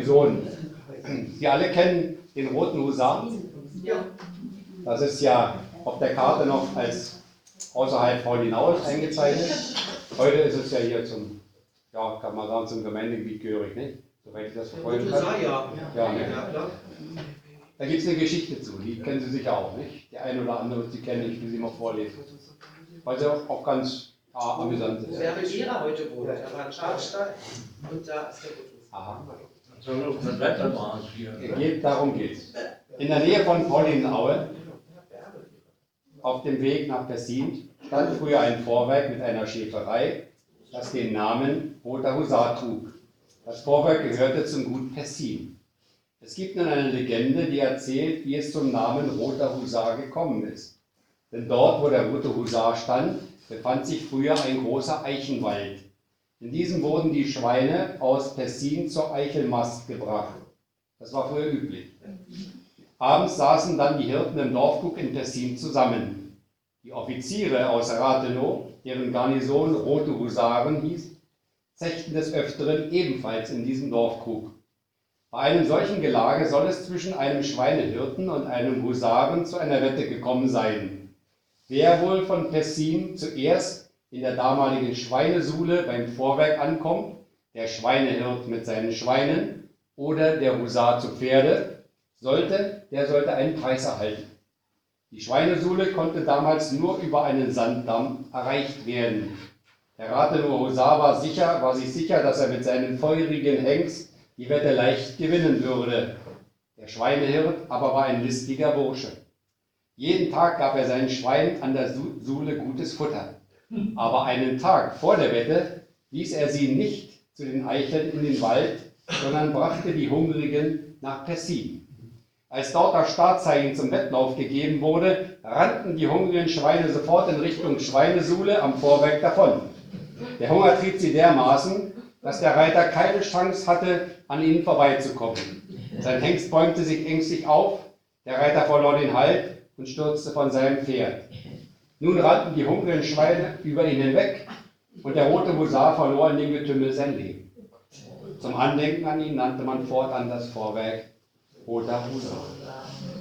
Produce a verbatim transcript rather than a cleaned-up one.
Sohn. Sie alle kennen den Roten Husar. Ja. Das ist ja auf der Karte noch als außerhalb Paulinaues eingezeichnet. Heute ist es ja hier zum, ja, kann man sagen, zum Gemeindegebiet gehörig, nicht? Soweit ich das verfolgen kann. Ja, ja, ne? ja, klar. Da gibt es eine Geschichte zu, die kennen Sie sicher auch, nicht? Der eine oder andere, die kennen, ich will sie mal vorlesen. Weil sie auch, auch ganz ah, amüsant ist. Wer mit Gera heute wohnt, da war ein Schafstall und da ist der Rotus. Aha. Hier. Geht, darum geht's. In der Nähe von Paulinaue, auf dem Weg nach Pessin, stand früher ein Vorwerk mit einer Schäferei, das den Namen Roter Husar trug. Das Vorwerk gehörte zum Gut Pessin. Es gibt nun eine Legende, die erzählt, wie es zum Namen Roter Husar gekommen ist. Denn dort, wo der Rote Husar stand, befand sich früher ein großer Eichenwald. In diesem wurden die Schweine aus Pessin zur Eichelmast gebracht. Das war früher üblich. Abends saßen dann die Hirten im Dorfkrug in Pessin zusammen. Die Offiziere aus Rathenow, deren Garnison Rote Husaren hieß, zechten des Öfteren ebenfalls in diesem Dorfkrug. Bei einem solchen Gelage soll es zwischen einem Schweinehirten und einem Husaren zu einer Wette gekommen sein. Wer wohl von Pessin zuerst in der damaligen Schweinesule beim Vorwerk ankommt, der Schweinehirt mit seinen Schweinen oder der Husar zu Pferde, sollte, der sollte einen Preis erhalten. Die Schweinesule konnte damals nur über einen Sanddamm erreicht werden. Der Rathenower Husar war, sicher, war sich sicher, dass er mit seinen feurigen Hengst die Wette leicht gewinnen würde. Der Schweinehirt aber war ein listiger Bursche. Jeden Tag gab er seinen Schweinen an der Sule gutes Futter. Aber einen Tag vor der Wette ließ er sie nicht zu den Eicheln in den Wald, sondern brachte die Hungrigen nach Pessin. Als dort das Startzeichen zum Wettlauf gegeben wurde, rannten die hungrigen Schweine sofort in Richtung Schweinesule am Vorwerk davon. Der Hunger trieb sie dermaßen, dass der Reiter keine Chance hatte, an ihnen vorbeizukommen. Sein Hengst bäumte sich ängstlich auf, der Reiter verlor den Halt und stürzte von seinem Pferd. Nun rannten die hungrigen Schweine über ihn hinweg und der Rote Husar verlor in dem Getümmel sein Leben. Zum Andenken an ihn nannte man fortan das Vorwerk Roter Husar.